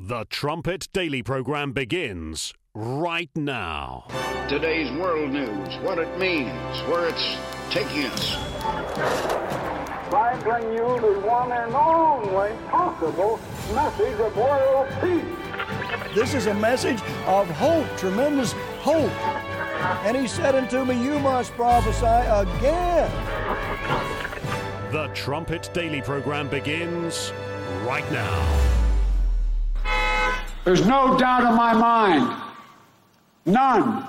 The Trumpet Daily program begins right now. Today's world news, what it means, where it's taking us. I bring you the one and only possible message of world peace. This is a message of hope, tremendous hope. And he said unto me, you must prophesy again. The Trumpet Daily program begins right now. There's no doubt in my mind, none,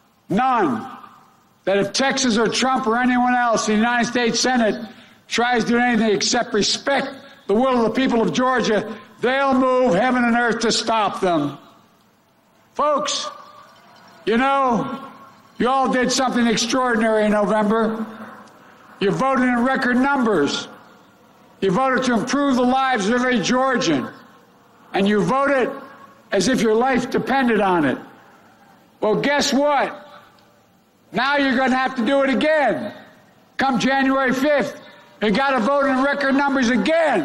that if Texas or Trump or anyone else in the United States Senate tries to do anything except respect the will of the people of Georgia, they'll move heaven and earth to stop them. Folks, you know, you all did something extraordinary in November. You voted in record numbers. You voted to improve the lives of every Georgian. And you voted as if your life depended on it. Well, guess what? Now you're going to have to do it again. Come January 5th, you got to vote in record numbers again.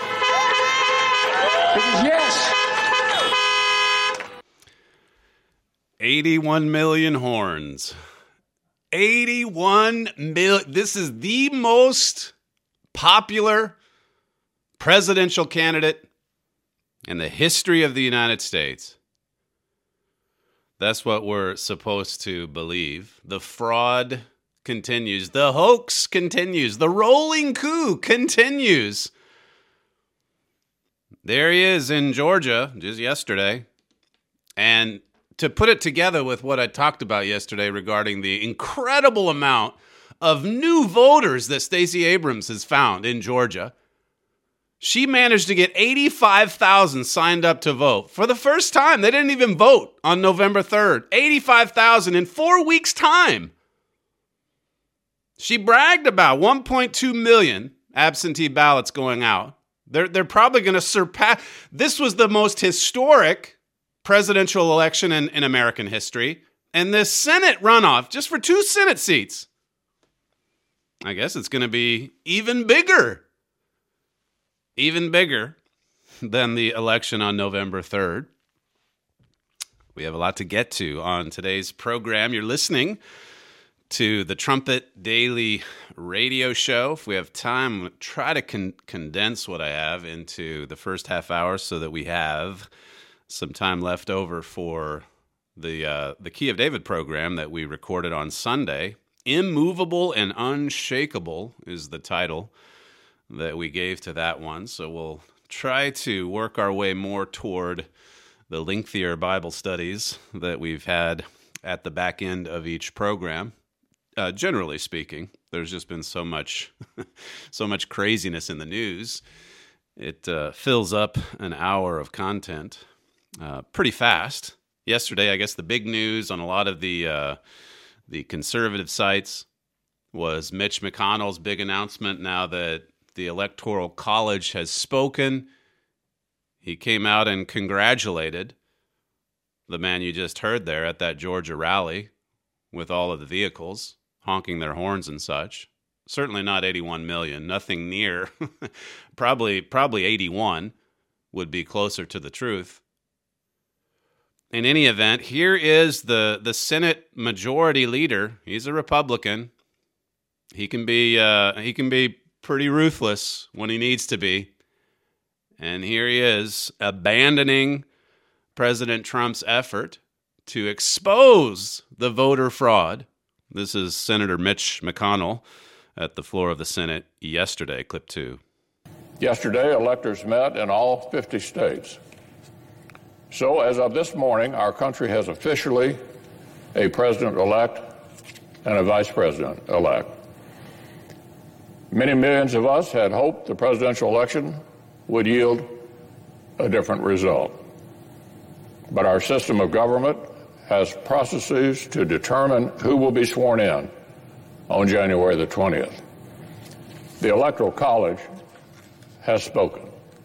Because yes. 81 million horns. 81 million. This is the most popular presidential candidate in the history of the United States. That's what we're supposed to believe. The fraud continues. The hoax continues. The rolling coup continues. There he is in Georgia just yesterday. And to put it together with what I talked about yesterday regarding the incredible amount of new voters that Stacey Abrams has found in Georgia, she managed to get 85,000 signed up to vote. For the first time, they didn't even vote on November 3rd. 85,000 in 4 weeks' time. She bragged about 1.2 million absentee ballots going out. They're probably going to surpass. This was the most historic presidential election in American history. And this Senate runoff, just for 2 Senate seats, I guess it's going to be even bigger than the election on November 3rd. We have a lot to get to on today's program. You're listening to the Trumpet Daily radio show. If we have time, I'm going to try to condense what I have into the first half hour so that we have some time left over for the Key of David program that we recorded on Sunday. Immovable and Unshakable is the title that we gave to that one. So we'll try to work our way more toward the lengthier Bible studies that we've had at the back end of each program. Generally speaking, there's just been so much craziness in the news. It fills up an hour of content pretty fast. Yesterday, I guess the big news on a lot of the conservative sites was Mitch McConnell's big announcement now that the Electoral College has spoken. He came out and congratulated the man you just heard there at that Georgia rally with all of the vehicles honking their horns and such. Certainly not 81 million, nothing near. probably 81 would be closer to the truth. In any event, here is the Senate Majority Leader. He's a Republican. He can be pretty ruthless when he needs to be. And here he is abandoning President Trump's effort to expose the voter fraud. This is Senator Mitch McConnell at the floor of the Senate yesterday, clip 2. Yesterday, electors met in all 50 states. So as of this morning, our country has officially a president-elect and a vice president-elect. Many millions of us had hoped the presidential election would yield a different result. But our system of government has processes to determine who will be sworn in on January the 20th. The Electoral College has spoken.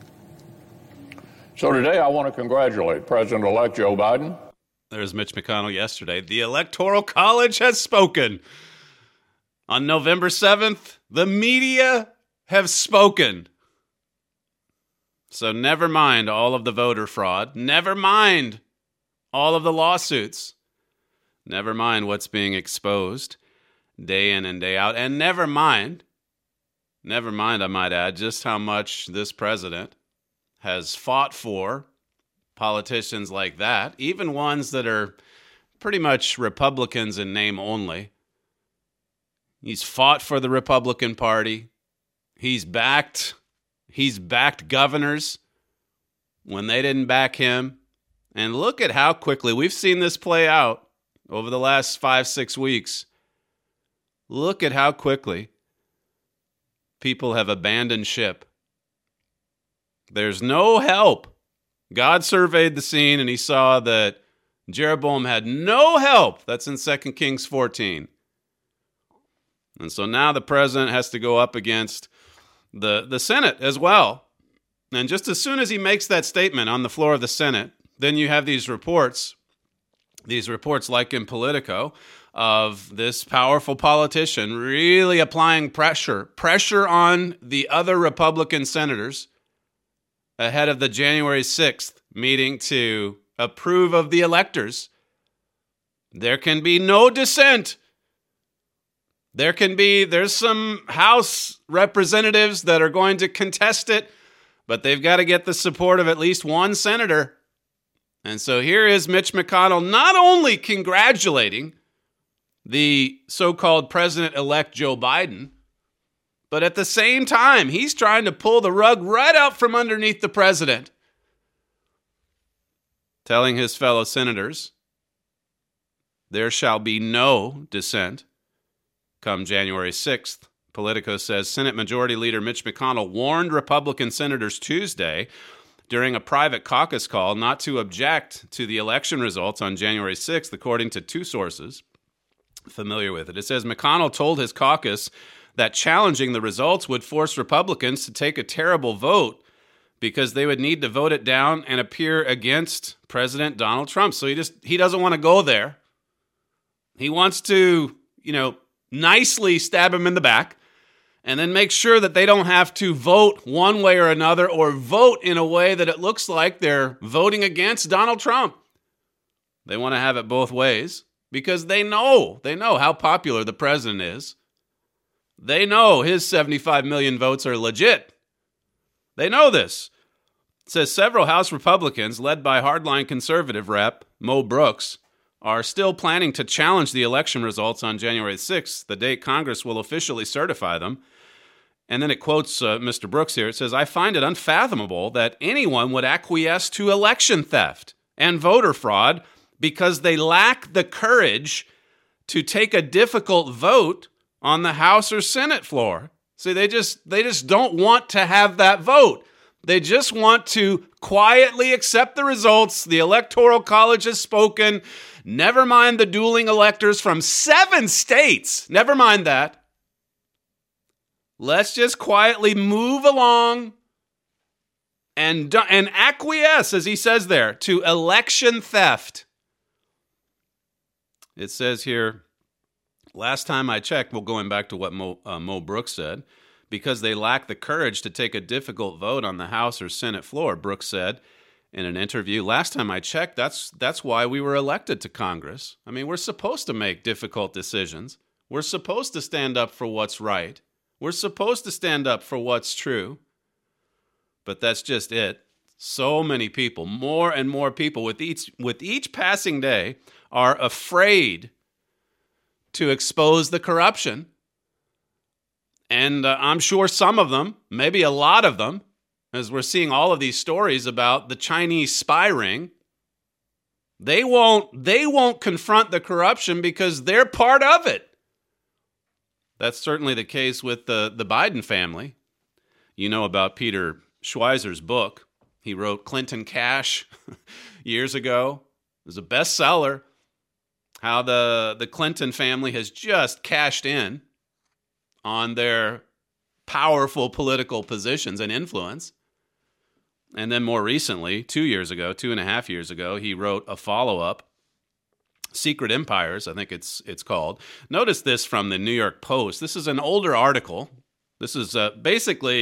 So today I want to congratulate President-elect Joe Biden. There's Mitch McConnell yesterday. The Electoral College has spoken. On November 7th, the media have spoken. So never mind all of the voter fraud. Never mind all of the lawsuits. Never mind what's being exposed day in and day out. And never mind, I might add, just how much this president has fought for politicians like that, even ones that are pretty much Republicans in name only. He's fought for the Republican Party. He's backed governors when they didn't back him. And look at how quickly we've seen this play out over the last 5-6 weeks. Look at how quickly people have abandoned ship. There's no help. God surveyed the scene and he saw that Jeroboam had no help. That's in 2 Kings 14. And so now the president has to go up against the Senate as well. And just as soon as he makes that statement on the floor of the Senate, then you have these reports like in Politico, of this powerful politician really applying pressure on the other Republican senators ahead of the January 6th meeting to approve of the electors. There can be no dissent. There's some House representatives that are going to contest it, but they've got to get the support of at least one senator. And so here is Mitch McConnell not only congratulating the so-called President-elect Joe Biden, but at the same time, he's trying to pull the rug right out from underneath the president, telling his fellow senators, there shall be no dissent come January 6th. Politico says Senate Majority Leader Mitch McConnell warned Republican senators Tuesday during a private caucus call not to object to the election results on January 6th, according to two sources familiar with it. It says McConnell told his caucus that challenging the results would force Republicans to take a terrible vote because they would need to vote it down and appear against President Donald Trump. So he doesn't want to go there. He wants to, nicely stab him in the back and then make sure that they don't have to vote one way or another or vote in a way that it looks like they're voting against Donald Trump. They want to have it both ways because they know how popular the president is. They know his 75 million votes are legit. They know this. It says several House Republicans, led by hardline conservative Rep. Mo Brooks, are still planning to challenge the election results on January 6th, the date Congress will officially certify them. And then it quotes Mr. Brooks here. It says, I find it unfathomable that anyone would acquiesce to election theft and voter fraud because they lack the courage to take a difficult vote on the House or Senate floor. See, they just don't want to have that vote. They just want to quietly accept the results. The Electoral College has spoken. Never mind the dueling electors from 7 states. Never mind that. Let's just quietly move along and acquiesce, as he says there, to election theft. It says here, last time I checked, going back to what Mo Brooks said, because they lack the courage to take a difficult vote on the House or Senate floor, Brooks said in an interview. Last time I checked, that's why we were elected to Congress. I mean, we're supposed to make difficult decisions. We're supposed to stand up for what's right. We're supposed to stand up for what's true. But that's just it. So many people, more and more people with each passing day are afraid to expose the corruption. And I'm sure some of them, maybe a lot of them, as we're seeing all of these stories about the Chinese spy ring, they won't confront the corruption because they're part of it. That's certainly the case with the Biden family. You know about Peter Schweizer's book. He wrote Clinton Cash years ago. It was a bestseller. How the Clinton family has just cashed in on their powerful political positions and influence. And then more recently, 2.5 years ago, he wrote a follow-up, Secret Empires, I think it's called. Notice this from the New York Post. This is an older article. This is basically,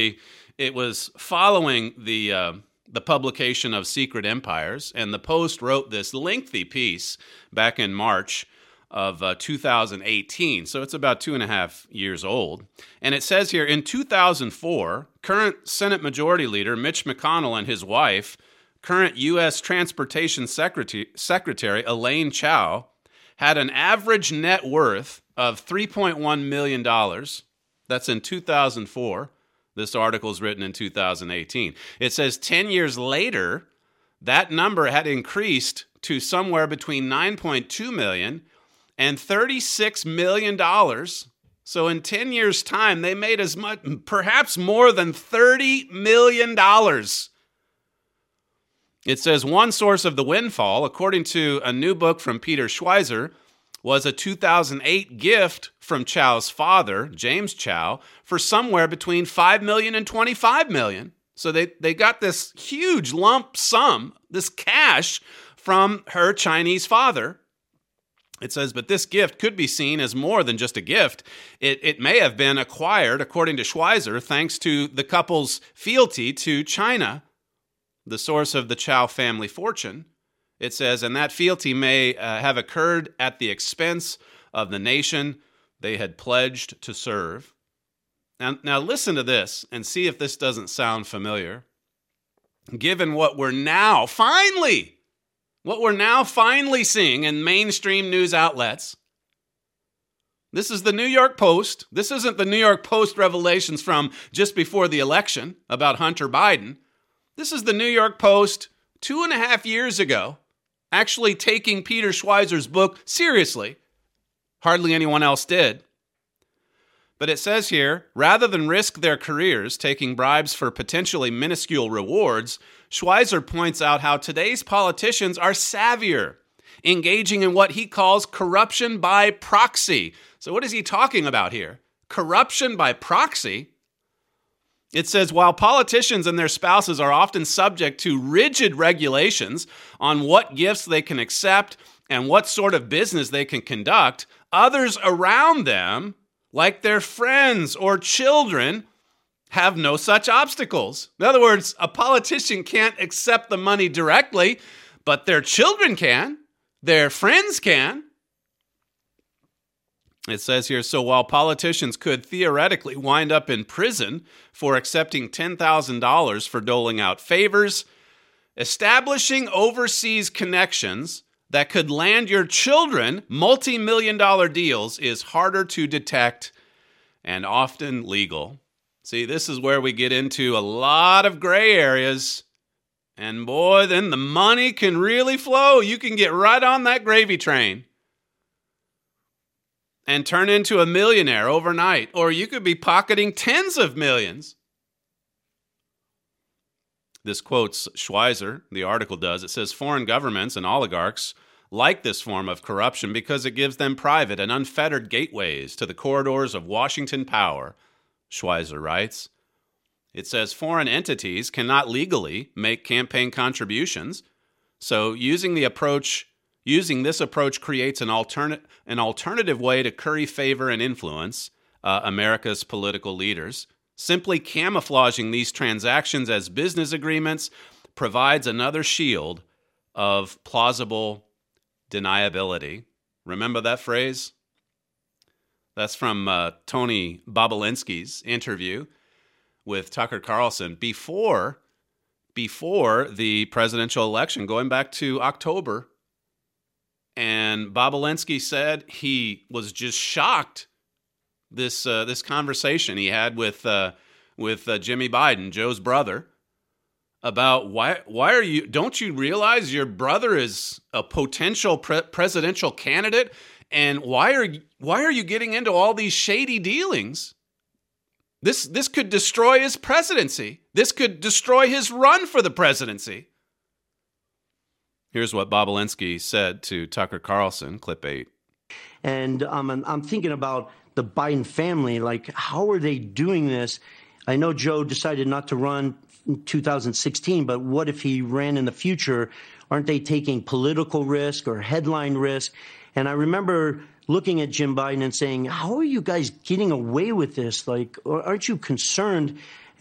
It was following the publication of Secret Empires, and the Post wrote this lengthy piece back in March of 2018, so it's about 2.5 years old. And it says here, in 2004, current Senate Majority Leader Mitch McConnell and his wife, current U.S. Transportation Secretary Elaine Chao, had an average net worth of $3.1 million. That's in 2004. This article is written in 2018. It says 10 years later, that number had increased to somewhere between $9.2 million and $36 million. So in 10 years' time, they made as much, perhaps more than $30 million. It says one source of the windfall, according to a new book from Peter Schweizer, was a 2008 gift from Chao's father, James Chao, for somewhere between $5 million and $25 million. So they got this huge lump sum, this cash from her Chinese father. It says, but this gift could be seen as more than just a gift. It may have been acquired, according to Schweizer, thanks to the couple's fealty to China, the source of the Chao family fortune. It says, and that fealty may have occurred at the expense of the nation they had pledged to serve. Now listen to this and see if this doesn't sound familiar. Given what we're now finally seeing in mainstream news outlets. This is the New York Post. This isn't the New York Post revelations from just before the election about Hunter Biden. This is the New York Post 2.5 years ago, actually taking Peter Schweizer's book seriously. Hardly anyone else did. But it says here, rather than risk their careers taking bribes for potentially minuscule rewards, Schweizer points out how today's politicians are savvier, engaging in what he calls corruption by proxy. So what is he talking about here? Corruption by proxy? It says, while politicians and their spouses are often subject to rigid regulations on what gifts they can accept and what sort of business they can conduct, others around them, like their friends or children, have no such obstacles. In other words, a politician can't accept the money directly, but their children can, their friends can. It says here, so while politicians could theoretically wind up in prison for accepting $10,000 for doling out favors, establishing overseas connections that could land your children multi-million-dollar deals is harder to detect and often legal. See, this is where we get into a lot of gray areas. And boy, then the money can really flow. You can get right on that gravy train and turn into a millionaire overnight. Or you could be pocketing tens of millions. This quotes Schweizer, the article does. It says, foreign governments and oligarchs like this form of corruption because it gives them private and unfettered gateways to the corridors of Washington power, Schweizer writes. It says foreign entities cannot legally make campaign contributions, so using this approach creates an alternative way to curry favor and influence America's political leaders. Simply camouflaging these transactions as business agreements provides another shield of plausible deniability. Remember that phrase? That's from Tony Bobulinski's interview with Tucker Carlson before the presidential election, going back to October. And Bobulinski said he was just shocked this conversation he had with Jimmy Biden, Joe's brother, about why are you? Don't you realize your brother is a potential presidential candidate, and why are you getting into all these shady dealings? This could destroy his presidency. This could destroy his run for the presidency. Here's what Bobulinski said to Tucker Carlson, clip 8. And I'm thinking about the Biden family, like, how are they doing this? I know Joe decided not to run in 2016, but what if he ran in the future? Aren't they taking political risk or headline risk? And I remember looking at Jim Biden and saying, how are you guys getting away with this? Like, aren't you concerned?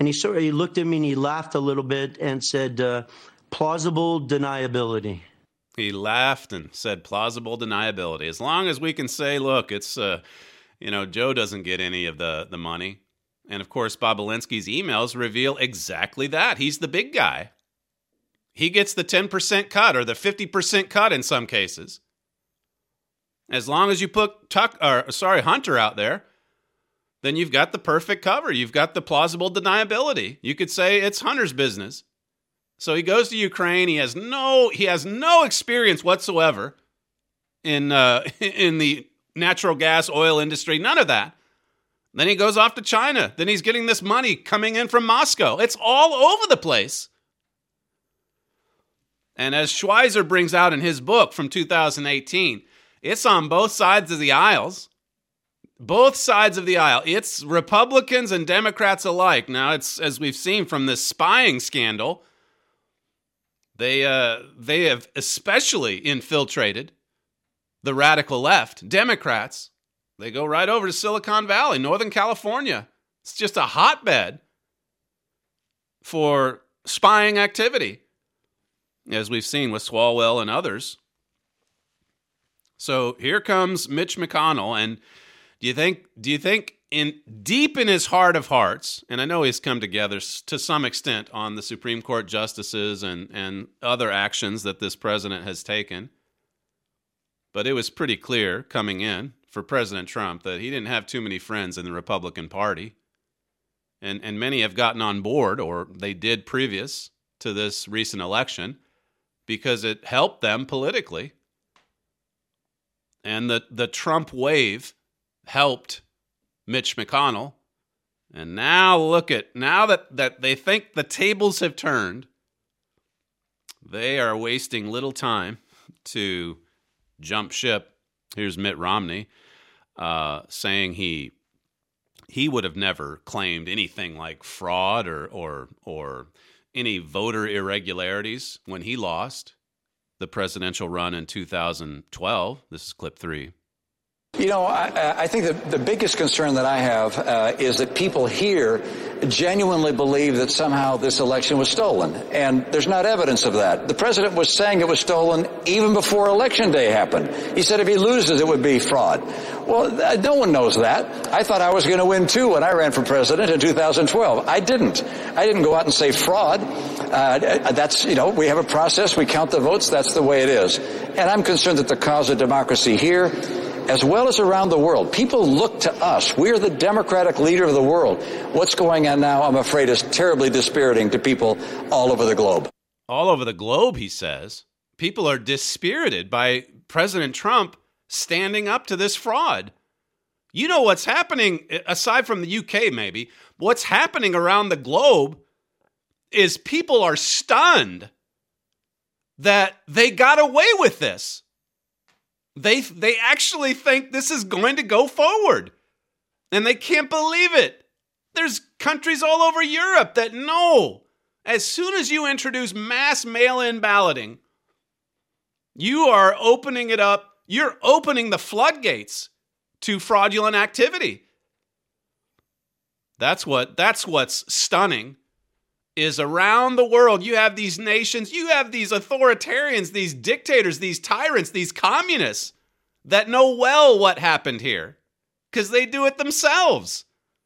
And he looked at me and he laughed a little bit and said, plausible deniability. He laughed and said plausible deniability. As long as we can say, look, it's, Joe doesn't get any of the money. And of course, Bobulinski's emails reveal exactly that. He's the big guy. He gets the 10% cut or the 50% cut in some cases. As long as you put Hunter out there, then you've got the perfect cover. You've got the plausible deniability. You could say it's Hunter's business. So he goes to Ukraine. He has no experience whatsoever in the natural gas oil industry. None of that. Then he goes off to China. Then he's getting this money coming in from Moscow. It's all over the place. And as Schweizer brings out in his book from 2018, it's on both sides of the aisles. Both sides of the aisle. It's Republicans and Democrats alike. Now, it's, as we've seen from this spying scandal, they have especially infiltrated the radical left. Democrats, they go right over to Silicon Valley, Northern California. It's just a hotbed for spying activity, as we've seen with Swalwell and others. So here comes Mitch McConnell, and do you think deep in his heart of hearts, and I know he's come together to some extent on the Supreme Court justices and other actions that this president has taken, but it was pretty clear coming in for President Trump that he didn't have too many friends in the Republican Party, and many have gotten on board, or they did previous to this recent election, because it helped them politically. And the Trump wave helped Mitch McConnell. And now that they think the tables have turned, they are wasting little time to jump ship. Here's Mitt Romney saying he would have never claimed anything like fraud or any voter irregularities when he lost the presidential run in 2012. This is clip 3. You know, I think that the biggest concern that I have is that people here genuinely believe that somehow this election was stolen, and there's not evidence of that. The president was saying it was stolen even before Election Day happened. He said if he loses, it would be fraud. Well, no one knows that. I thought I was going to win, too, when I ran for president in 2012. I didn't go out and say fraud. That's, we have a process. We count the votes. That's the way it is. And I'm concerned that the cause of democracy here, as well as around the world, people look to us. We're the democratic leader of the world. What's going on now, I'm afraid, is terribly dispiriting to people all over the globe. All over the globe, he says. People are dispirited by President Trump standing up to this fraud. You know what's happening, aside from the UK maybe, what's happening around the globe is people are stunned that they got away with this. They actually think this is going to go forward, and they can't believe it. There's countries all over Europe that know as soon as you introduce mass mail-in balloting, you are opening it up. You're opening the floodgates to fraudulent activity. That's what's stunning. Is around the world, you have these nations, you have these authoritarians, these dictators, these tyrants, these communists that know well what happened here because they do it themselves.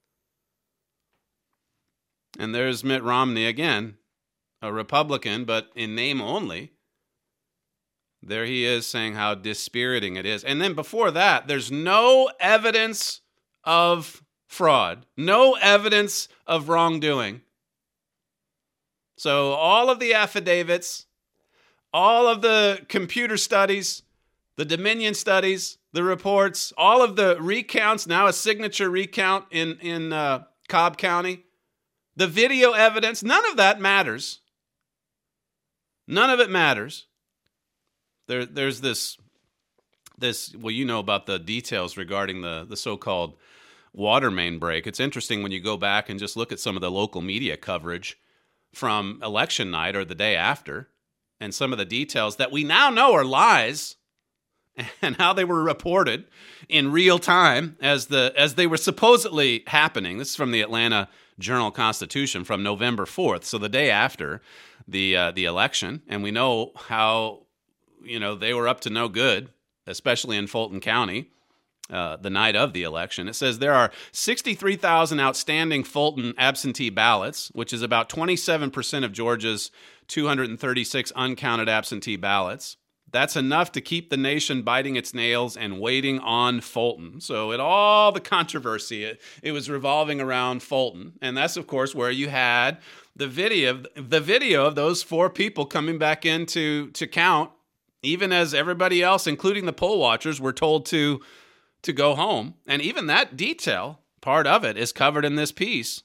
And there's Mitt Romney again, a Republican, but in name only. There he is saying how dispiriting it is. And then before that, there's no evidence of fraud, no evidence of wrongdoing. So all of the affidavits, all of the computer studies, the Dominion studies, the reports, all of the recounts, now a signature recount in Cobb County, the video evidence, none of that matters. None of it matters. There's this, well, you know about the details regarding the so-called water main break. It's interesting when you go back and just look at some of the local media coverage from election night or the day after, and some of the details that we now know are lies, and how they were reported in real time as they were supposedly happening. This is from the Atlanta Journal-Constitution from November 4th, so the day after the election, and we know how, they were up to no good, especially in Fulton County, the night of the election. It says there are 63,000 outstanding Fulton absentee ballots, which is about 27% of Georgia's 236 uncounted absentee ballots. That's enough to keep the nation biting its nails and waiting on Fulton. So all the controversy, it was revolving around Fulton. And that's, of course, where you had the video of those 4 people coming back in to count, even as everybody else, including the poll watchers, were told to go home. And even that detail, part of it, is covered in this piece.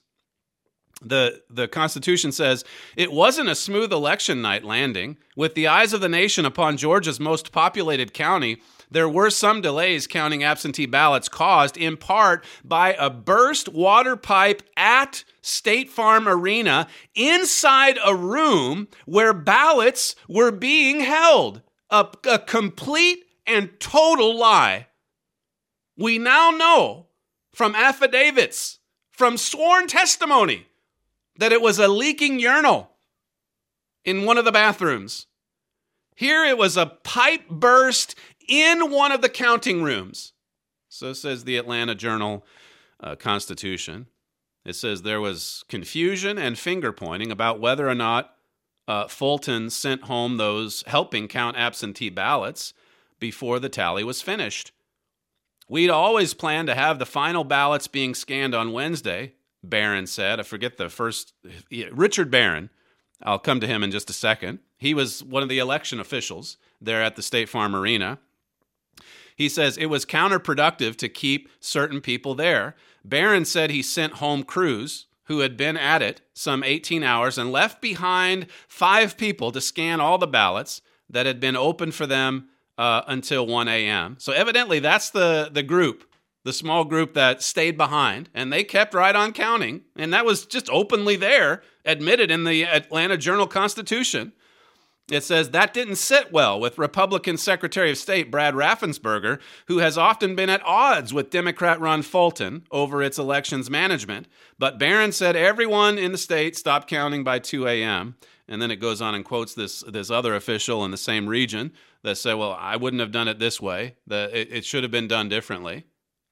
The Constitution says, it wasn't a smooth election night landing. With the eyes of the nation upon Georgia's most populated county, there were some delays counting absentee ballots caused in part by a burst water pipe at State Farm Arena inside a room where ballots were being held. A complete and total lie. We now know from affidavits, from sworn testimony, that it was a leaking urinal in one of the bathrooms. Here it was a pipe burst in one of the counting rooms. So says the Atlanta Journal-Constitution. It says there was confusion and finger-pointing about whether or not Fulton sent home those helping count absentee ballots before the tally was finished. We'd always planned to have the final ballots being scanned on Wednesday, Barron said. I forget the first. Richard Barron. I'll come to him in just a second. He was one of the election officials there at the State Farm Arena. He says it was counterproductive to keep certain people there. Barron said he sent home crews who had been at it some 18 hours and left behind 5 people to scan all the ballots that had been open for them until 1 a.m. So evidently that's the group, the small group that stayed behind, and they kept right on counting, and that was just openly there, admitted in the Atlanta Journal-Constitution. It says that didn't sit well with Republican Secretary of State Brad Raffensperger, who has often been at odds with Democrat-run Fulton over its elections management. But Barron said everyone in the state stopped counting by 2 a.m., and then it goes on and quotes this other official in the same region that said, well, I wouldn't have done it this way. It should have been done differently.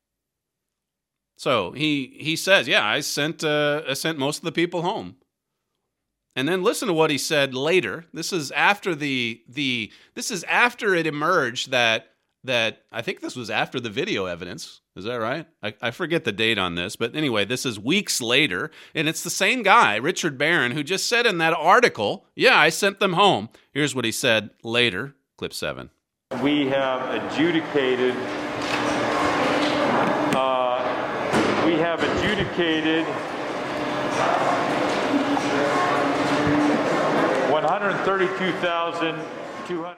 So he says, yeah, I sent most of the people home. And then listen to what he said later. This is after this is after it emerged that I think this was after the video evidence. Is that right? I forget the date on this, but anyway, this is weeks later, and it's the same guy, Richard Barron, who just said in that article, yeah, I sent them home. Here's what he said later, clip 7. We have adjudicated 132,200.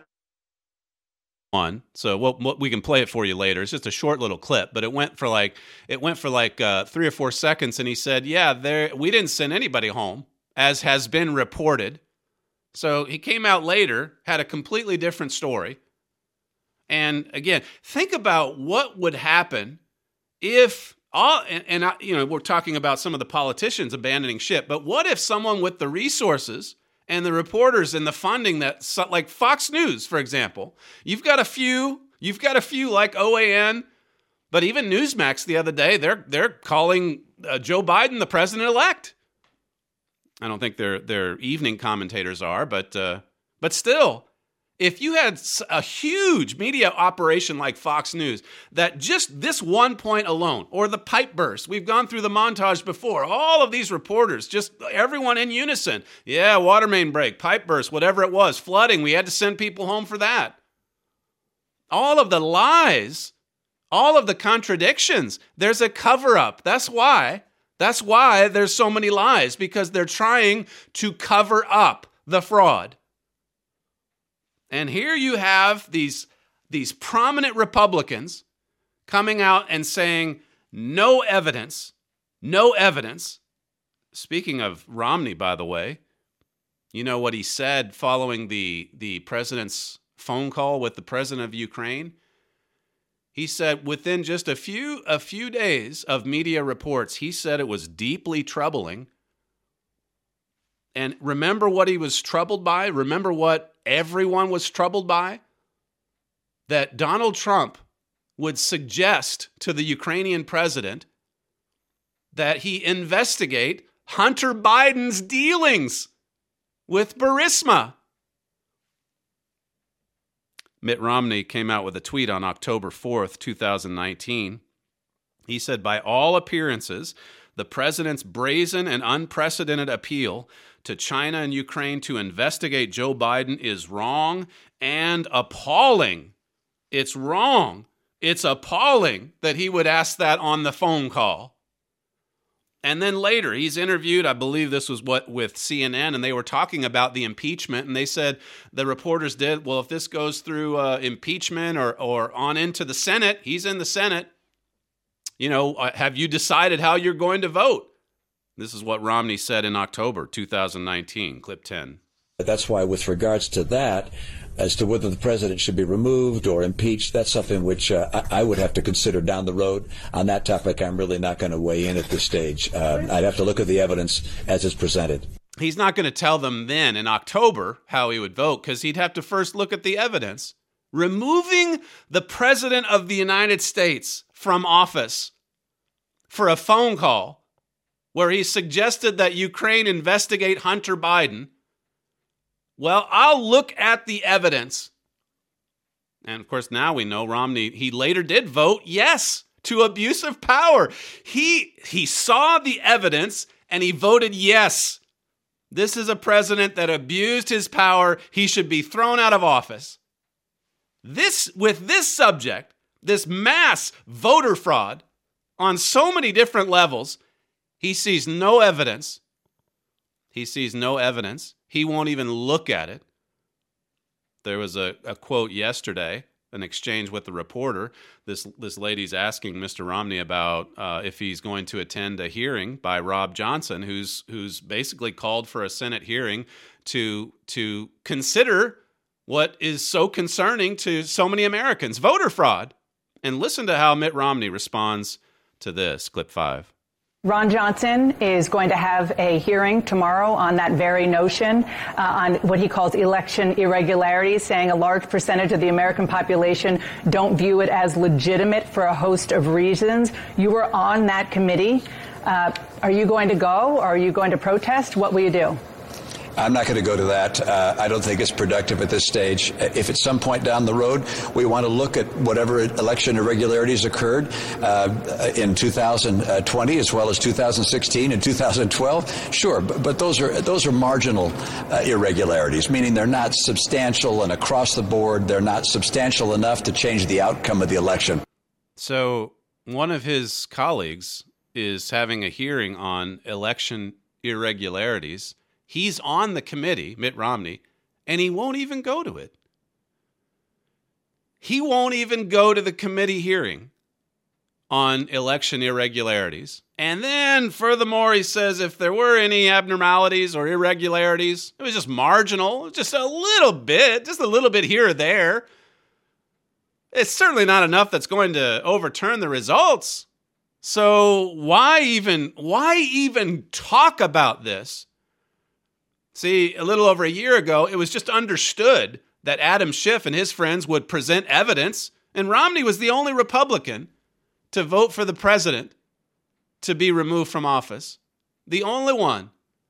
So we can play it for you later. It's just a short little clip, but it went for like 3 or 4 seconds, and he said, "Yeah, we didn't send anybody home, as has been reported." So he came out later, had a completely different story. And again, think about what would happen if we're talking about some of the politicians abandoning ship, but what if someone with the resources and the reporters and the funding that, like Fox News, for example, you've got a few like OAN, but even Newsmax the other day, they're calling Joe Biden the president-elect. I don't think their evening commentators are, but still, if you had a huge media operation like Fox News, that just this one point alone, or the pipe burst, we've gone through the montage before, all of these reporters, just everyone in unison, yeah, water main break, pipe burst, whatever it was, flooding, we had to send people home for that. All of the lies, all of the contradictions, there's a cover-up. That's why there's so many lies, because they're trying to cover up the fraud. And here you have these prominent Republicans coming out and saying, no evidence. Speaking of Romney, by the way, you know what he said following the president's phone call with the president of Ukraine? He said within just a few days of media reports, he said it was deeply troubling. And remember what he was troubled by? Remember what everyone was troubled by? That Donald Trump would suggest to the Ukrainian president that he investigate Hunter Biden's dealings with Burisma. Mitt Romney came out with a tweet on October 4th, 2019. He said, by all appearances, the president's brazen and unprecedented appeal to China and Ukraine to investigate Joe Biden is wrong and appalling. It's wrong. It's appalling that he would ask that on the phone call. And then later, he's interviewed, I believe this was with CNN, and they were talking about the impeachment, and they said, the reporters did, well, if this goes through impeachment or on into the Senate, he's in the Senate, have you decided how you're going to vote? This is what Romney said in October 2019, clip 10. That's why with regards to that, as to whether the president should be removed or impeached, that's something which I would have to consider down the road. On that topic, I'm really not going to weigh in at this stage. I'd have to look at the evidence as it's presented. He's not going to tell them then in October how he would vote because he'd have to first look at the evidence. Removing the president of the United States from office for a phone call where he suggested that Ukraine investigate Hunter Biden. Well, I'll look at the evidence. And of course, now we know Romney, he later did vote yes to abuse of power. He saw the evidence and he voted yes. This is a president that abused his power. He should be thrown out of office. With this subject, this mass voter fraud on so many different levels, he sees no evidence. He sees no evidence. He won't even look at it. There was a quote yesterday, an exchange with the reporter. This lady's asking Mr. Romney about if he's going to attend a hearing by Rob Johnson, who's basically called for a Senate hearing to consider what is so concerning to so many Americans, voter fraud. And listen to how Mitt Romney responds to this, clip 5. Ron Johnson is going to have a hearing tomorrow on that very notion, on what he calls election irregularities, saying a large percentage of the American population don't view it as legitimate for a host of reasons. You were on that committee. Are you going to go? Or are you going to protest? What will you do? I'm not going to go to that. I don't think it's productive at this stage. If at some point down the road we want to look at whatever election irregularities occurred in 2020 as well as 2016 and 2012, sure. But those are marginal irregularities, meaning they're not substantial and across the board. They're not substantial enough to change the outcome of the election. So one of his colleagues is having a hearing on election irregularities. He's on the committee, Mitt Romney, and he won't even go to it. He won't even go to the committee hearing on election irregularities. And then, furthermore, he says if there were any abnormalities or irregularities, it was just marginal, just a little bit here or there. It's certainly not enough that's going to overturn the results. So why even talk about this? See, a little over a year ago, it was just understood that Adam Schiff and his friends would present evidence, and Romney was the only Republican to vote for the president to be removed from office. The only one.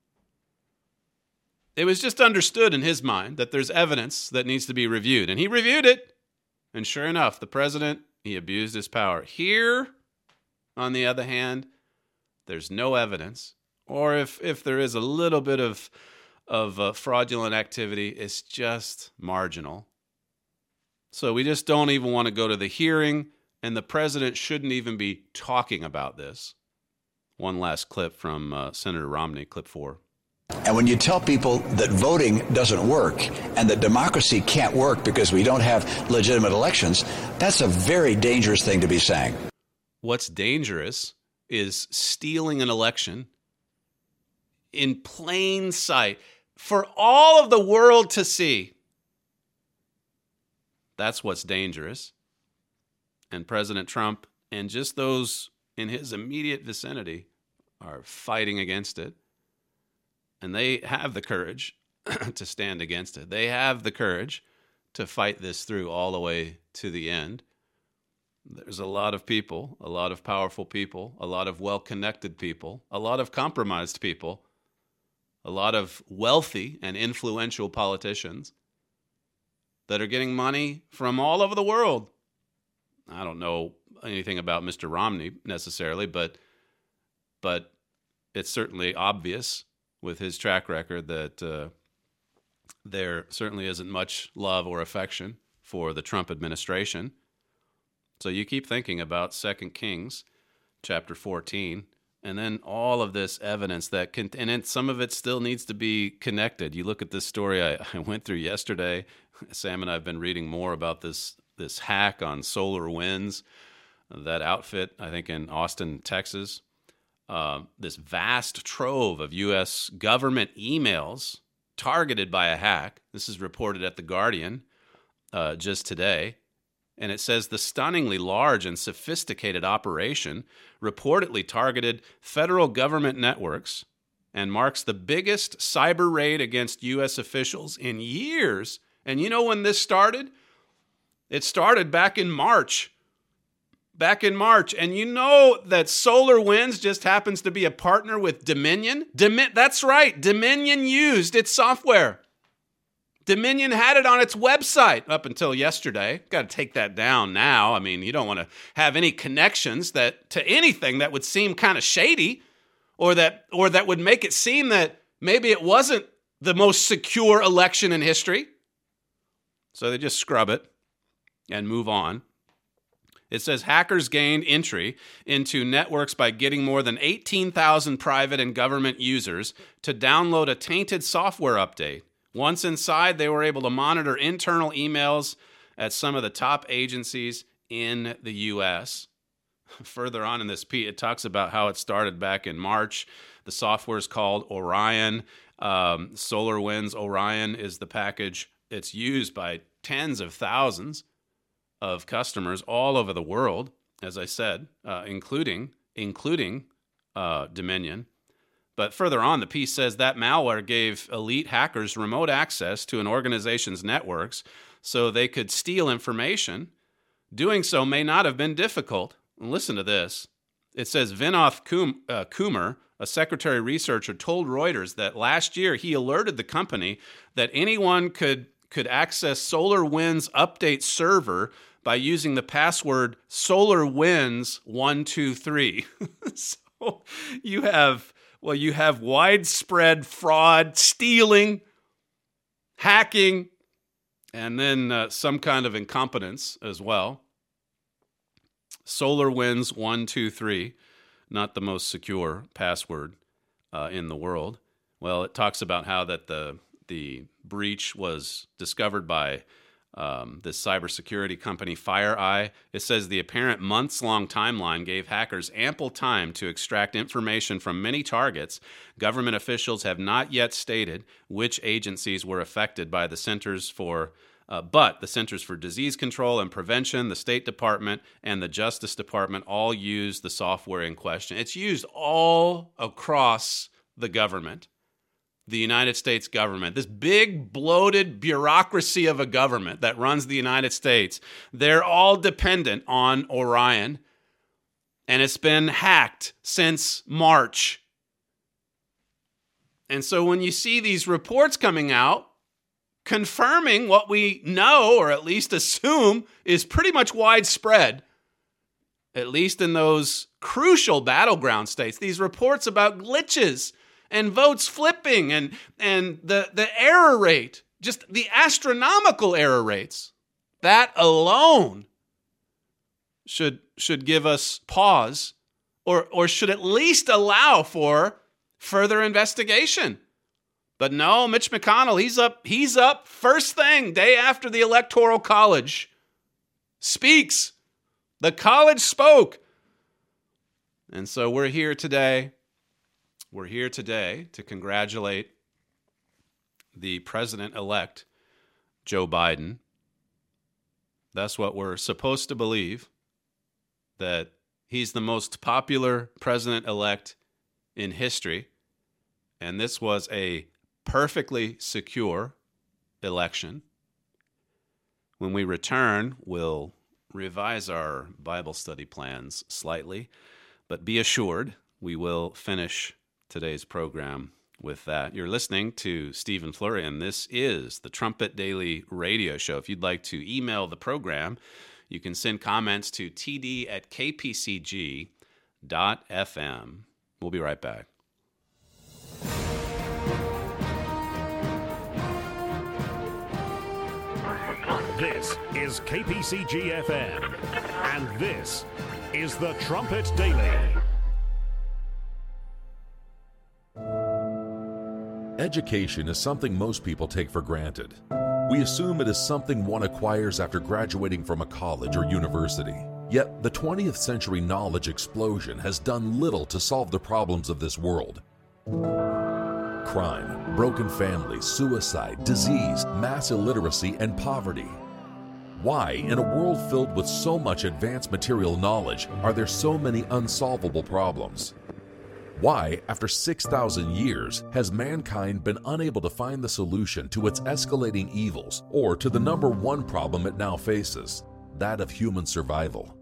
It was just understood in his mind that there's evidence that needs to be reviewed, and he reviewed it. And sure enough, the president, he abused his power. Here, on the other hand, there's no evidence. Or if there is a little bit of fraudulent activity, it's just marginal. So we just don't even want to go to the hearing, and the president shouldn't even be talking about this. One last clip from Senator Romney, clip 4. And when you tell people that voting doesn't work and that democracy can't work because we don't have legitimate elections, that's a very dangerous thing to be saying. What's dangerous is stealing an election in plain sight for all of the world to see. That's what's dangerous. And President Trump and just those in his immediate vicinity are fighting against it. And they have the courage to stand against it. They have the courage to fight this through all the way to the end. There's a lot of people, a lot of powerful people, a lot of well-connected people, a lot of compromised people, a lot of wealthy and influential politicians that are getting money from all over the world. I don't know anything about Mr. Romney necessarily, but it's certainly obvious with his track record that there certainly isn't much love or affection for the Trump administration. So you keep thinking about 2 Kings chapter 14, and then all of this evidence that can, and then some of it still needs to be connected. You look at this story I went through yesterday. Sam and I have been reading more about this hack on SolarWinds, that outfit, I think in Austin, Texas. This vast trove of U.S. government emails targeted by a hack. This is reported at The Guardian just today. And it says the stunningly large and sophisticated operation reportedly targeted federal government networks and marks the biggest cyber raid against U.S. officials in years. And you know when this started? It started back in March. And you know that SolarWinds just happens to be a partner with Dominion? That's right. Dominion used its software. Dominion had it on its website up until yesterday. Got to take that down now. I mean, you don't want to have any connections to anything that would seem kind of shady or that would make it seem that maybe it wasn't the most secure election in history. So they just scrub it and move on. It says hackers gained entry into networks by getting more than 18,000 private and government users to download a tainted software update. Once inside, they were able to monitor internal emails at some of the top agencies in the U.S. Further on in this piece, it talks about how it started back in March. The software is called Orion. SolarWinds Orion is the package. It's used by tens of thousands of customers all over the world, as I said, including Dominion. But further on, the piece says that malware gave elite hackers remote access to an organization's networks so they could steal information. Doing so may not have been difficult. Listen to this. It says Vinod Kumar, a secretary researcher, told Reuters that last year he alerted the company that anyone could access SolarWinds update server by using the password SolarWinds123. So you have widespread fraud, stealing, hacking, and then some kind of incompetence as well. SolarWinds123, not the most secure password in the world. Well, it talks about how that the breach was discovered by this cybersecurity company, FireEye. It says the apparent months-long timeline gave hackers ample time to extract information from many targets. Government officials have not yet stated which agencies were affected by the Centers for Disease Control and Prevention, the State Department, and the Justice Department all use the software in question. It's used all across the government. The United States government, this big bloated bureaucracy of a government that runs the United States, they're all dependent on Orion, and it's been hacked since March. And so when you see these reports coming out confirming what we know, or at least assume, is pretty much widespread, at least in those crucial battleground states, these reports about glitches and votes flipping and the error rate, just the astronomical error rates, that alone should give us pause or should at least allow for further investigation. But no, Mitch McConnell, he's up first thing, day after the Electoral College speaks. The college spoke. And so we're here today. We're here today to congratulate the president-elect, Joe Biden. That's what we're supposed to believe. that he's the most popular president-elect in history, and this was a perfectly secure election. When we return, we'll revise our Bible study plans slightly, but be assured we will finish today's program with that. You're listening to Stephen Flurry, and this is the Trumpet Daily Radio Show. If you'd like to email the program, you can send comments to td@kpcg.fm. We'll be right back. This is KPCG-FM, and this is the Trumpet Daily. Education is something most people take for granted. We assume it is something one acquires after graduating from a college or university. Yet, the 20th century knowledge explosion has done little to solve the problems of this world. Crime, broken families, suicide, disease, mass illiteracy, and poverty. Why, in a world filled with so much advanced material knowledge, are there so many unsolvable problems? Why, after 6,000 years, has mankind been unable to find the solution to its escalating evils or to the number one problem it now faces, that of human survival?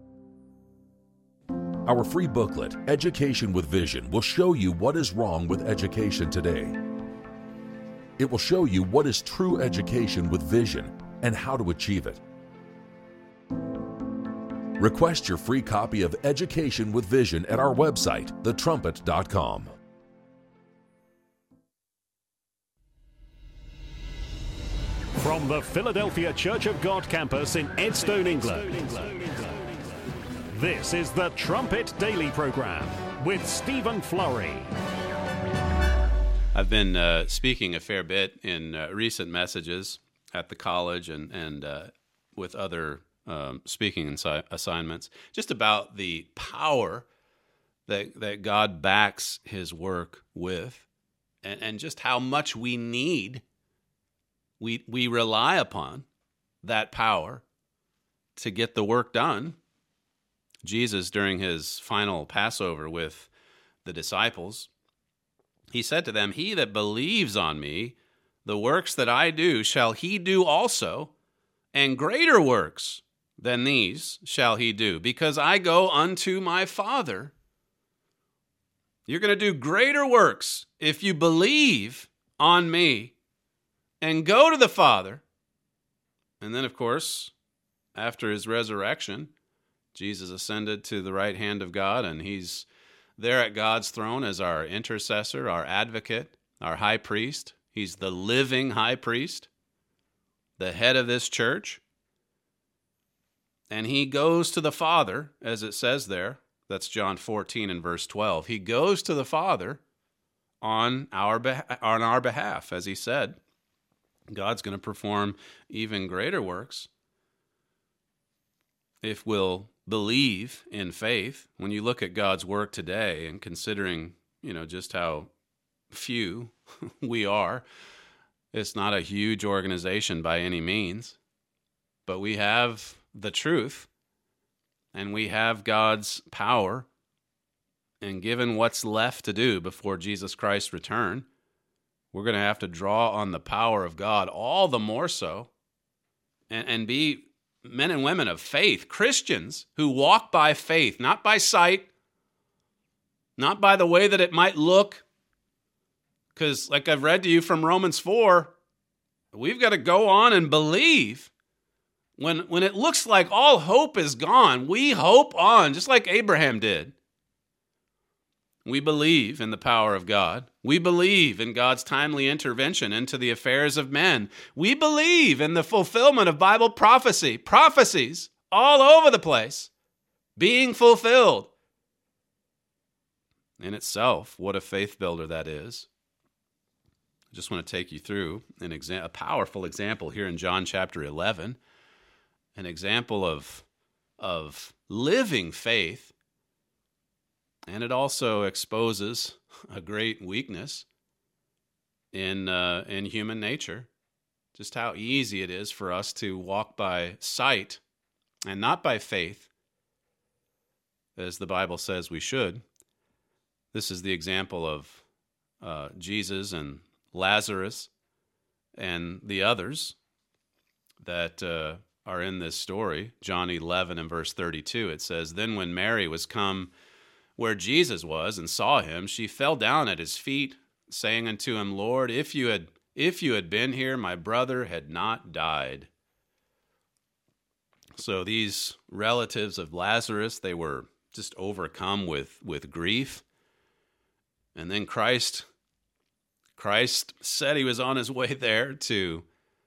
Our free booklet, Education with Vision, will show you what is wrong with education today. It will show you what is true education with vision and how to achieve it. Request your free copy of Education with Vision at our website, thetrumpet.com. From the Philadelphia Church of God campus in Edstone, England, this is the Trumpet Daily Program with Stephen Flurry. I've been speaking a fair bit in recent messages at the college and with other speaking assignments, just about the power that God backs his work with, and just how much we need, we rely upon that power to get the work done. Jesus, during his final Passover with the disciples, he said to them, "He that believes on me, the works that I do shall he do also, and greater works than these shall he do, because I go unto my Father." You're going to do greater works if you believe on me and go to the Father. And then, of course, after his resurrection, Jesus ascended to the right hand of God, and he's there at God's throne as our intercessor, our advocate, our high priest. He's the living high priest, the head of this church. And he goes to the Father, as it says there. That's John 14 and verse 12. He goes to the Father on our behalf, as he said. God's going to perform even greater works if we'll believe in faith. When you look at God's work today and considering, just how few we are, it's not a huge organization by any means, but we have the truth, and we have God's power, and given what's left to do before Jesus Christ's return, we're going to have to draw on the power of God all the more so, and be men and women of faith, Christians who walk by faith, not by sight, not by the way that it might look, because like I've read to you from Romans 4, we've got to go on and believe. When it looks like all hope is gone, we hope on, just like Abraham did. We believe in the power of God. We believe in God's timely intervention into the affairs of men. We believe in the fulfillment of Bible prophecies all over the place, being fulfilled. In itself, what a faith builder that is. I just want to take you through a powerful example here in John chapter 11. An example of living faith, and it also exposes a great weakness in human nature, just how easy it is for us to walk by sight and not by faith. as the Bible says we should. This is the example of Jesus and Lazarus and the others that are in this story. John 11 and verse 32, it says, "Then when Mary was come where Jesus was and saw him, she fell down at his feet, saying unto him, Lord, if you had been here, my brother had not died." So these relatives of Lazarus, they were just overcome with grief. And then Christ said he was on his way there to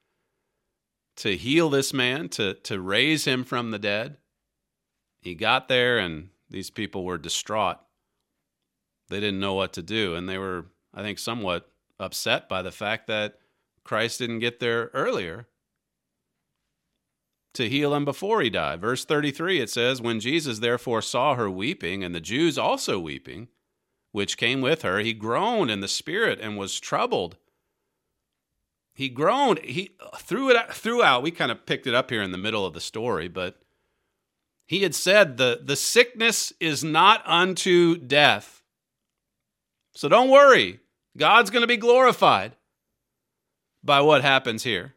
heal this man, to raise him from the dead. He got there, and these people were distraught. They didn't know what to do, and they were, I think, somewhat upset by the fact that Christ didn't get there earlier to heal him before he died. Verse 33, it says, "When Jesus therefore saw her weeping, and the Jews also weeping, which came with her, he groaned in the spirit and was troubled." He groaned. He threw out. We kind of picked it up here in the middle of the story, but he had said the sickness is not unto death. So don't worry. God's going to be glorified by what happens here.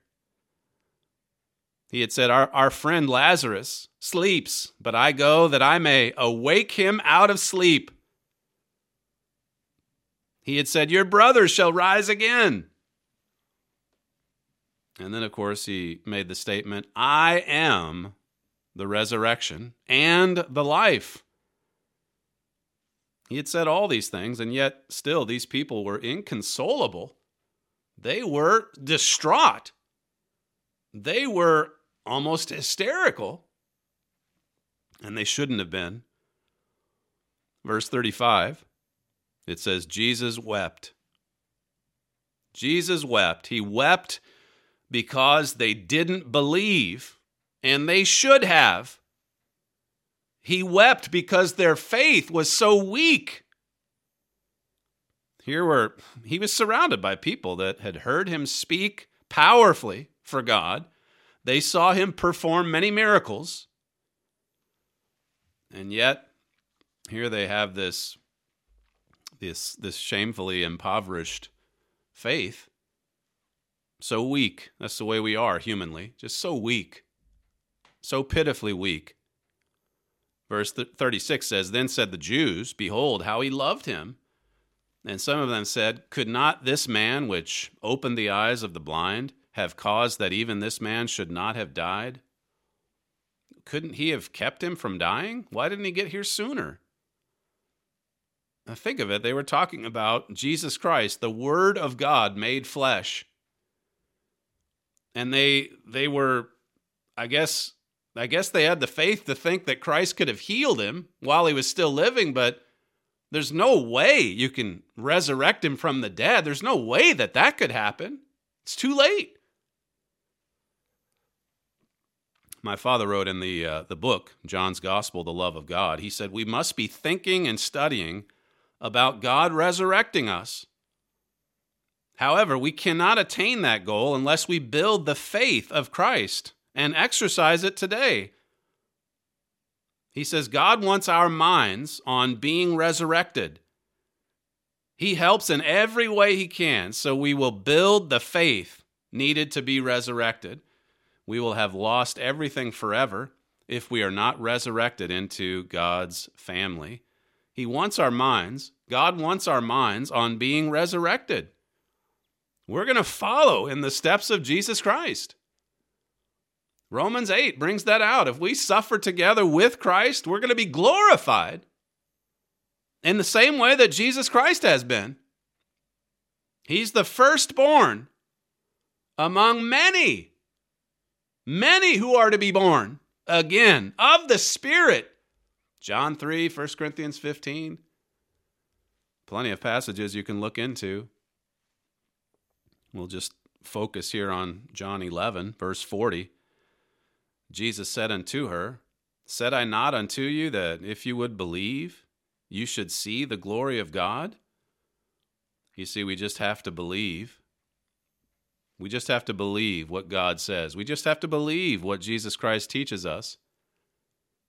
He had said, our friend Lazarus sleeps, but I go that I may awake him out of sleep. He had said, your brother shall rise again. And then, of course, he made the statement, I am the resurrection and the life. He had said all these things, and yet still these people were inconsolable. They were distraught. They were almost hysterical, and they shouldn't have been. Verse 35, it says, Jesus wept. Jesus wept. He wept because they didn't believe, and they should have. He wept because their faith was so weak. He was surrounded by people that had heard him speak powerfully for God. They saw him perform many miracles. And yet, here they have this shamefully impoverished faith. So weak. That's the way we are humanly. Just so weak. So pitifully weak. Verse 36 says, Then said the Jews, Behold, how he loved him. And some of them said, Could not this man which opened the eyes of the blind have caused that even this man should not have died? Couldn't he have kept him from dying? Why didn't he get here sooner? Now think of it. They were talking about Jesus Christ, the Word of God made flesh. And they were, I guess they had the faith to think that Christ could have healed him while he was still living, but there's no way you can resurrect him from the dead. There's no way that could happen. It's too late. My father wrote in the book, John's Gospel, The Love of God, he said, we must be thinking and studying about God resurrecting us. However, we cannot attain that goal unless we build the faith of Christ and exercise it today. He says God wants our minds on being resurrected. He helps in every way he can, so we will build the faith needed to be resurrected. We will have lost everything forever if we are not resurrected into God's family. He wants our minds, God wants our minds on being resurrected. We're going to follow in the steps of Jesus Christ. Romans 8 brings that out. If we suffer together with Christ, we're going to be glorified in the same way that Jesus Christ has been. He's the firstborn among many who are to be born again of the Spirit. John 3, 1 Corinthians 15. Plenty of passages you can look into. We'll just focus here on John 11, verse 40. Jesus said unto her, Said I not unto you that if you would believe, you should see the glory of God? You see, we just have to believe. We just have to believe what God says. We just have to believe what Jesus Christ teaches us.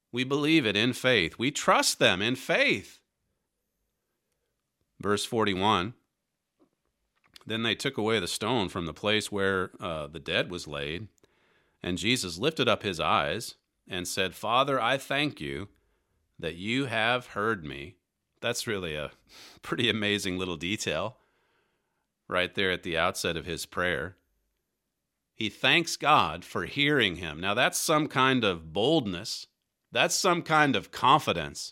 We believe it in faith. We trust them in faith. Verse 41, then they took away the stone from the place where the dead was laid, and Jesus lifted up his eyes and said, Father, I thank you that you have heard me. That's really a pretty amazing little detail right there at the outset of his prayer. He thanks God for hearing him. Now that's some kind of boldness. That's some kind of confidence.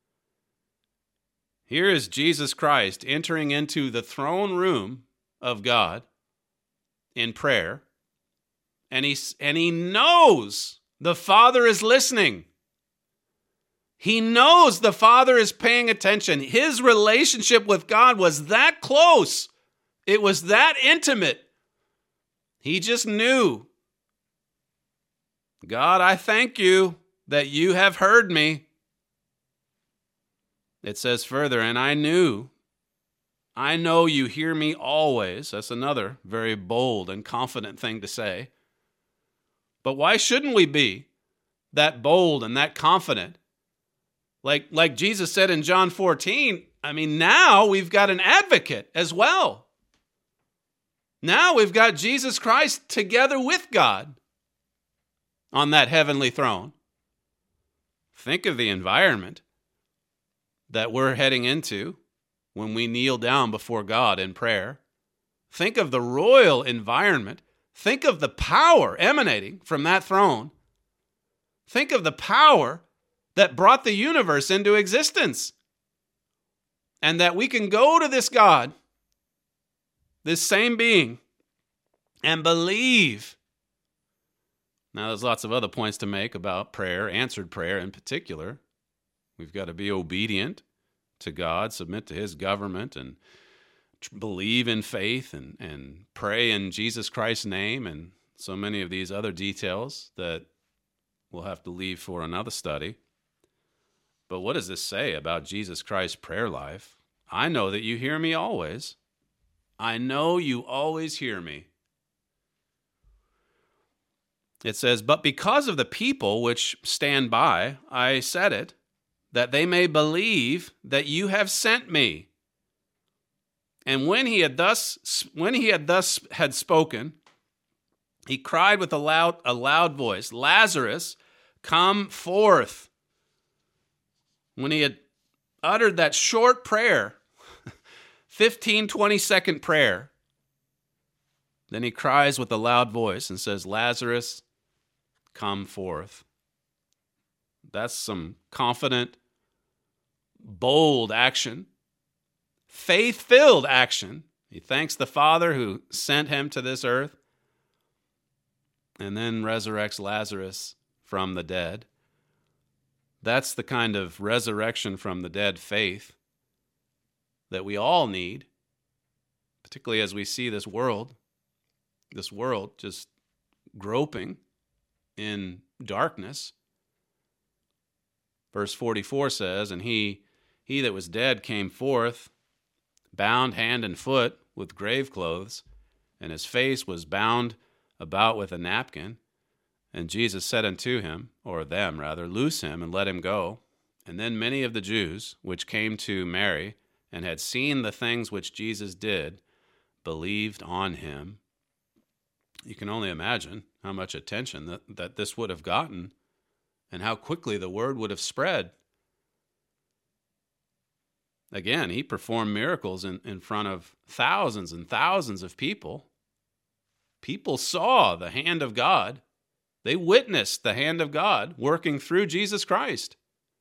Here is Jesus Christ entering into the throne room of God in prayer, and he knows the Father is listening. He knows the Father is paying attention. His relationship with God was that close. It was that intimate. He just knew. God, I thank you that you have heard me. It says further, and I know you hear me always. That's another very bold and confident thing to say. But why shouldn't we be that bold and that confident? Like Jesus said in John 14, now we've got an advocate as well. Now we've got Jesus Christ together with God on that heavenly throne. Think of the environment that we're heading into when we kneel down before God in prayer. Think of the royal environment. Think of the power emanating from that throne. Think of the power that brought the universe into existence. And that we can go to this God, this same being, and believe. Now, there's lots of other points to make about prayer, answered prayer in particular. We've got to be obedient to God, submit to his government, and believe in faith and pray in Jesus Christ's name, and so many of these other details that we'll have to leave for another study. But what does this say about Jesus Christ's prayer life? I know that you hear me always. I know you always hear me. It says, but because of the people which stand by, I said it, that they may believe that you have sent me. And when he had thus spoken, he cried with a loud voice, Lazarus, come forth. When he had uttered that short prayer, 15, 20-second prayer, then he cries with a loud voice and says, Lazarus, come forth. That's some confident, bold action, faith-filled action. He thanks the Father who sent him to this earth and then resurrects Lazarus from the dead. That's the kind of resurrection from the dead faith that we all need, particularly as we see this world just groping in darkness. Verse 44 says, and he that was dead came forth, bound hand and foot with grave clothes, and his face was bound about with a napkin. And Jesus said unto him, or them rather, loose him and let him go. And then many of the Jews, which came to Mary, and had seen the things which Jesus did, believed on him. You can only imagine how much attention that this would have gotten, and how quickly the word would have spread. Again, he performed miracles in front of thousands and thousands of people. People saw the hand of God. They witnessed the hand of God working through Jesus Christ.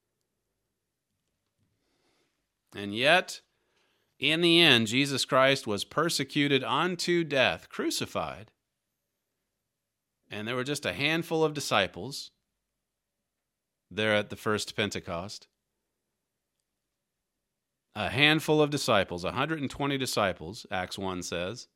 And yet, in the end, Jesus Christ was persecuted unto death, crucified. And there were just a handful of disciples there at the first Pentecost. A handful of disciples, 120 disciples, Acts 1 says.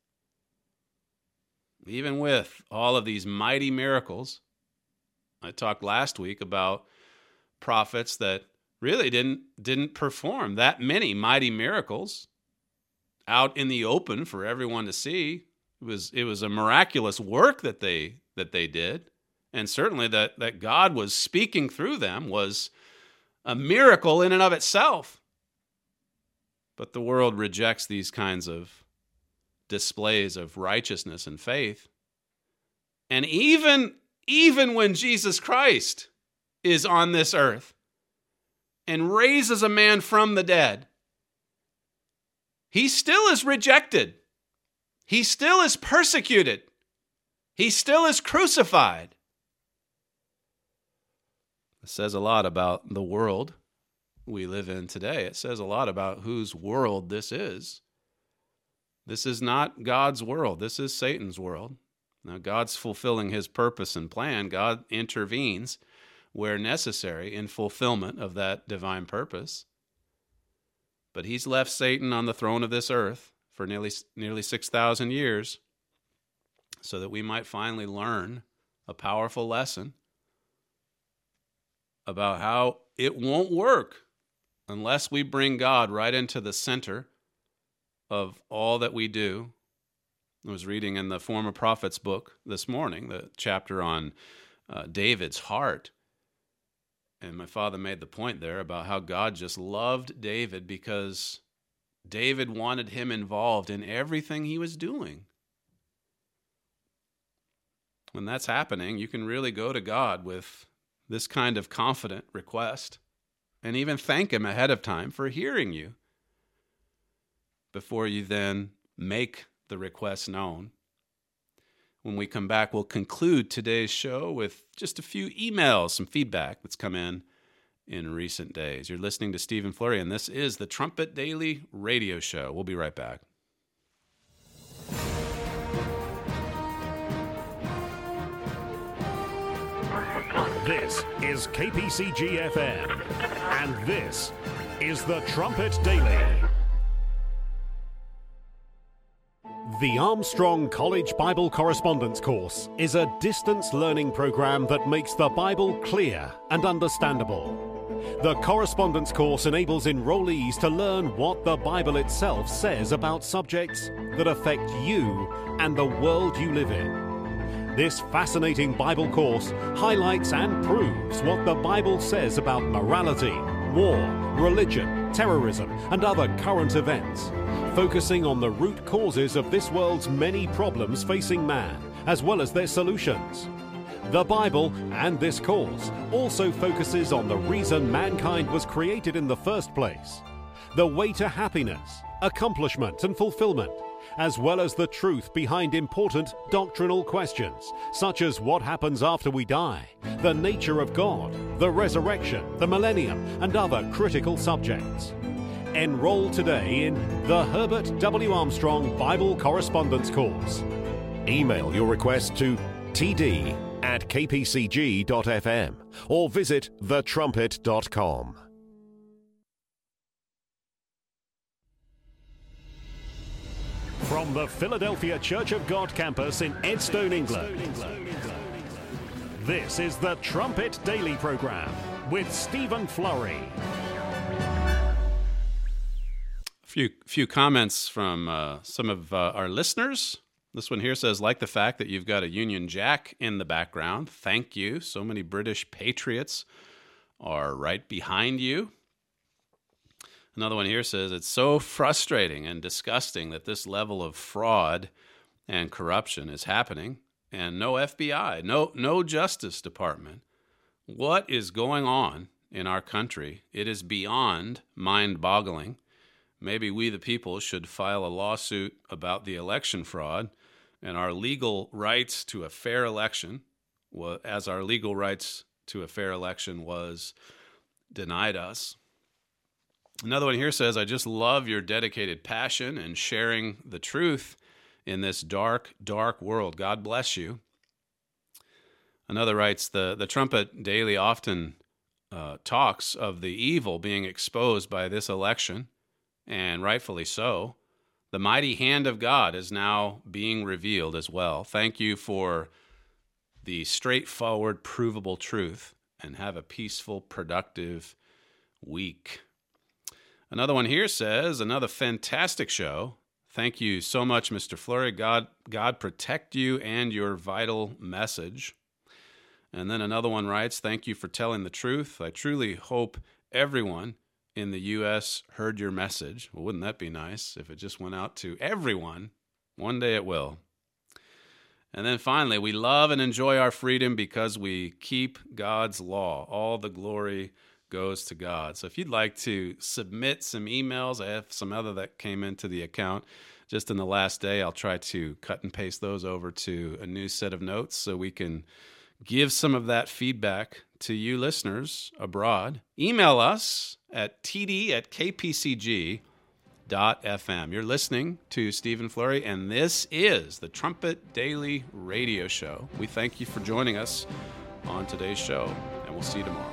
Even with all of these mighty miracles, I talked last week about prophets that really didn't perform that many mighty miracles out in the open for everyone to see. It was a miraculous work that they did, and certainly that God was speaking through them was a miracle in and of itself. But the world rejects these kinds of displays of righteousness and faith. And even when Jesus Christ is on this earth and raises a man from the dead, he still is rejected. He still is persecuted. He still is crucified. It says a lot about the world we live in today. It says a lot about whose world this is. This is not God's world. This is Satan's world. Now, God's fulfilling his purpose and plan. God intervenes where necessary in fulfillment of that divine purpose. But he's left Satan on the throne of this earth for nearly 6,000 years so that we might finally learn a powerful lesson about how it won't work unless we bring God right into the center of all that we do. I was reading in the Former Prophets book this morning, the chapter on David's heart. And my father made the point there about how God just loved David because David wanted him involved in everything he was doing. When that's happening, you can really go to God with this kind of confident request and even thank him ahead of time for hearing you before you then make the request known. When we come back, we'll conclude today's show with just a few emails, some feedback that's come in recent days. You're listening to Stephen Flurry, and this is the Trumpet Daily Radio Show. We'll be right back. This is KPCG-FM, and this is the Trumpet Daily. The Armstrong College Bible Correspondence Course is a distance learning program that makes the Bible clear and understandable. The correspondence course enables enrollees to learn what the Bible itself says about subjects that affect you and the world you live in. This fascinating Bible course highlights and proves what the Bible says about morality, war, religion, terrorism, and other current events, focusing on the root causes of this world's many problems facing man, as well as their solutions. The Bible and this course also focuses on the reason mankind was created in the first place, the way to happiness, accomplishment, and fulfillment, as well as the truth behind important doctrinal questions, such as what happens after we die, the nature of God, the resurrection, the millennium, and other critical subjects. Enroll today in the Herbert W. Armstrong Bible Correspondence Course. Email your request to td@kpcg.fm or visit thetrumpet.com. From the Philadelphia Church of God campus in Edstone, England, this is the Trumpet Daily Program with Stephen Flurry. Few comments from some of our listeners. This one here says, like the fact that you've got a Union Jack in the background. Thank you. So many British patriots are right behind you. Another one here says, it's so frustrating and disgusting that this level of fraud and corruption is happening, and no FBI, no Justice Department. What is going on in our country? It is beyond mind-boggling. Maybe we, the people, should file a lawsuit about the election fraud and our legal rights to a fair election, as our legal rights to a fair election was denied us. Another one here says, I just love your dedicated passion and sharing the truth in this dark, dark world. God bless you. Another writes, the Trumpet Daily often talks of the evil being exposed by this election, and rightfully so. The mighty hand of God is now being revealed as well. Thank you for the straightforward, provable truth, and have a peaceful, productive week. Another one here says, another fantastic show. Thank you so much, Mr. Flurry. God protect you and your vital message. And then another one writes, "Thank you for telling the truth. I truly hope everyone in the U.S. heard your message." Well, wouldn't that be nice if it just went out to everyone? One day it will. And then finally, "We love and enjoy our freedom because we keep God's law. All the glory goes to God." So if you'd like to submit some emails, I have some other that came into the account just in the last day. I'll try to cut and paste those over to a new set of notes so we can give some of that feedback to you listeners abroad. Email us at td@kpcg.fm. You're listening to Stephen Flurry, and this is the Trumpet Daily Radio Show. We thank you for joining us on today's show, and we'll see you tomorrow.